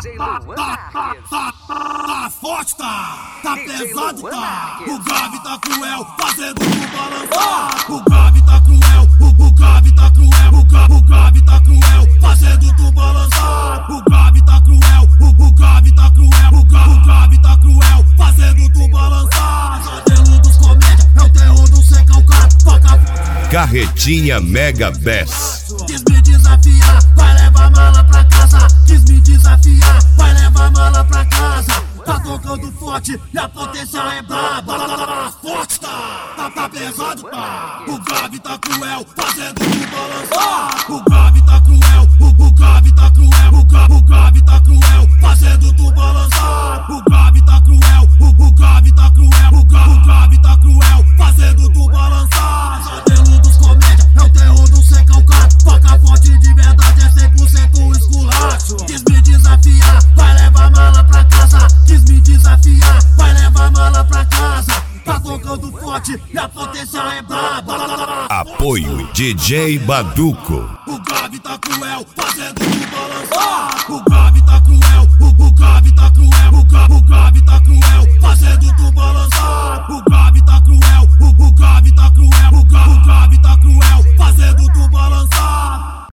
Tá forte, tá pesado, tá. O grave tá cruel, fazendo tu balançar. O grave tá cruel, o grave tá cruel, o grave tá cruel, fazendo tu balançar. O grave tá cruel, o grave tá cruel, o grave tá cruel, fazendo tu balançar. Modelo dos comédia, é o terror do sem calcar. Carretinha Mega Bass. Quis me desafiar, vai levar mala pra casa. Quis me desafiar, vai levar mala pra casa. Tá tocando forte e a potência é braba. Forte tá pesado, tá. O grave tá cruel, fazendo tu balançar. O grave tá cruel, o grave tá cruel, o grave tá cruel, fazendo tu balançar. O grave tá cruel, o grave tá cruel, o grave tá cruel, fazendo tu balançar. Modelo dos comédia, é o terror do sem calcar. Toca forte de verdade, é 100% esculacho. Quis me desafiar, vai levar mala pra casa. Quis me desafiar, vai levar mala pra casa. Tá tocando forte e a potência é braba. Apoio DJ Baduco. O grave tá cruel, fazendo